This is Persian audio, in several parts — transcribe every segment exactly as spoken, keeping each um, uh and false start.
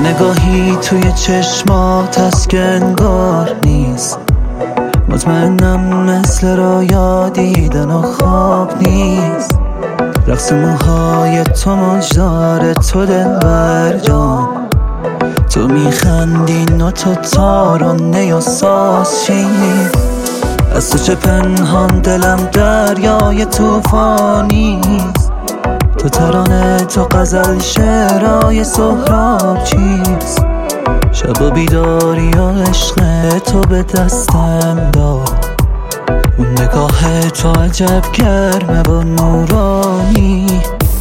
نگاهی توی چشمات هست که انگار نیست، مطمئنم مثل رویا دیدن و خواب نیست. رقص موهای تو مجدار تو دلبر جان، تو میخندی و تو تارانه و سازشی. از تو چه پنهان دلم دریای توفانیست، تو ترانه تو غزل شعرهای سهراب چیست. شب و بیداری و عشق تو به دستم داد، اون نگاه تو عجب گرمه و نورانی.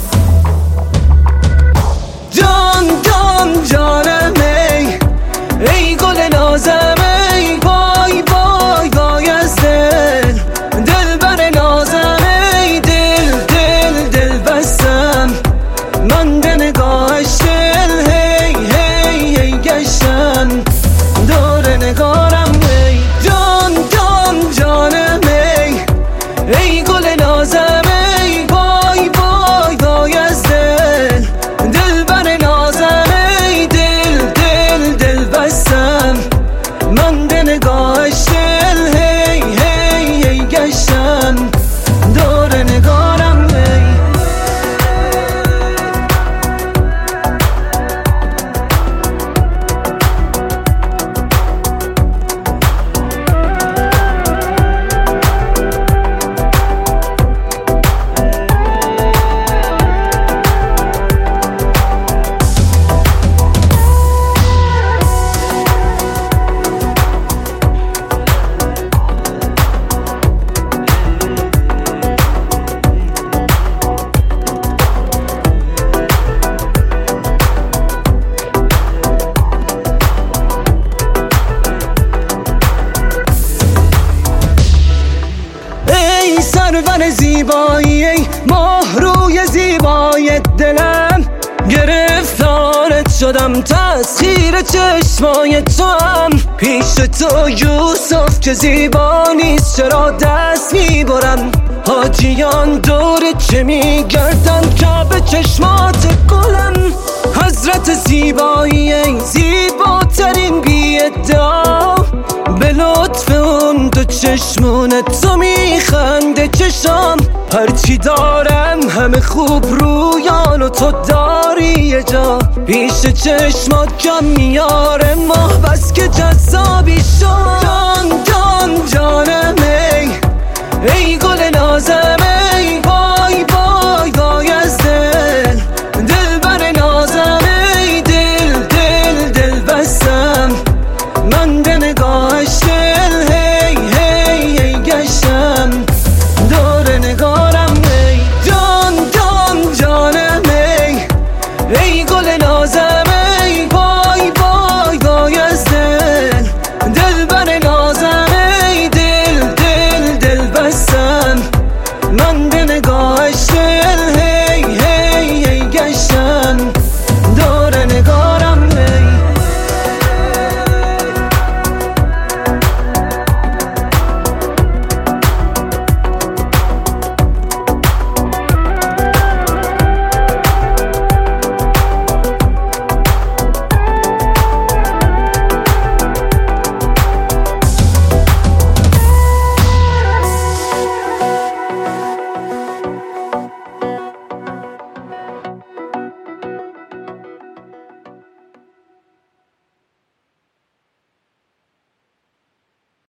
جان جان جانم ای ای گل نازم ای وای وای وای از دل دل بر نازم ای دل دل دل بستم من به نگاهش دل هی هی هی گشتم دور نگارم ای جان جان جانم ای ای گل نازم ای وای وای وای از دل دل بر نازم ای دل دل دل بستم من به نگاهش دل هی هی هی گشتم دور نگارم ای. سرور زیبایی ای ماه روی زیبای دلم، گرفتارت شدم تسخیر چشمای تو هم. پیش تو یوسف که زیبا نیست چرا دست میبرم، حاجیان دور چه میگردن کعبه چشمات گلم. حضرت زیبایی ای زیباترین بی ادعا، به لطف اون دو چشمون تو میخنده چشام. هرچی دارم همه خوب رویان و تو داری یه جا، پیش چشمات کم میاره ماه بس که جذابی شد. جان جان جانم